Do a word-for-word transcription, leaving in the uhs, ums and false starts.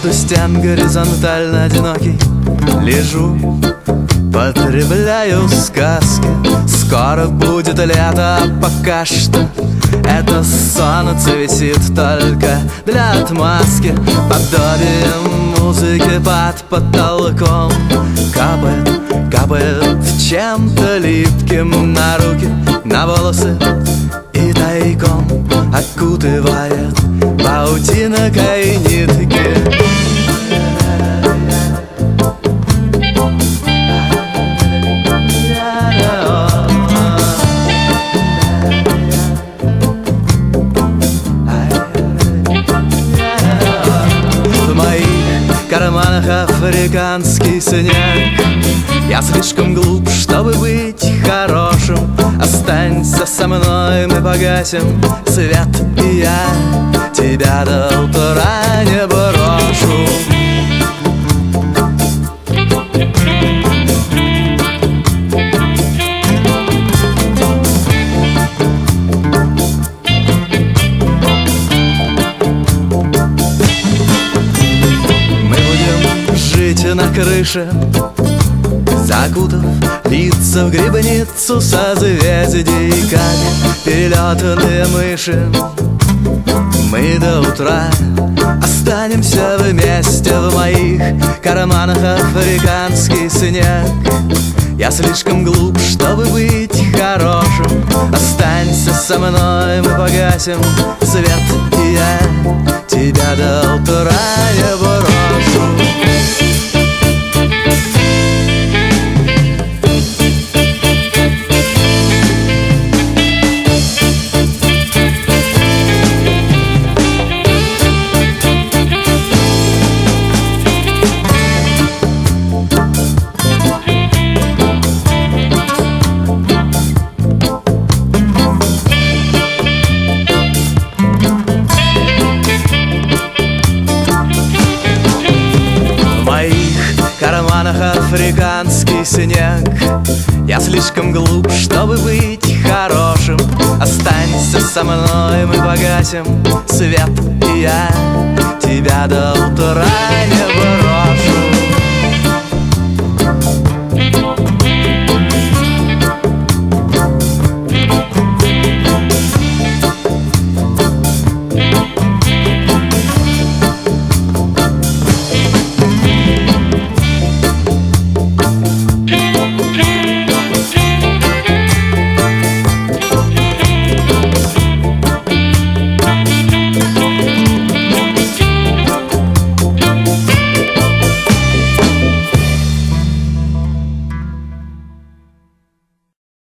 Между стен горизонтально одинокий лежу, потребляю сказки. Скоро будет лето, а пока что это солнце висит только для отмазки. Подобием музыки под потолком капает, капает чем-то липким на руки, на волосы и тайком окутывает паутинкой нитки. В моих карманах африканский снег. Я слишком глуп, чтобы быть хорошим. Останься со мной, мы погасим свет, и я тебя до утра не брошу. Мы будем жить на крыше, закутав лица в грибницу созвездий, как перелетные мыши. Мы до утра останемся вместе. В моих карманах африканский снег. Я слишком глуп, чтобы быть хорошим. Останься со мной, мы погасим свет, и я тебя до утра не брошу. Африканский снег. Я слишком глуп, чтобы быть хорошим. Останься со мной, мы погасим свет, и я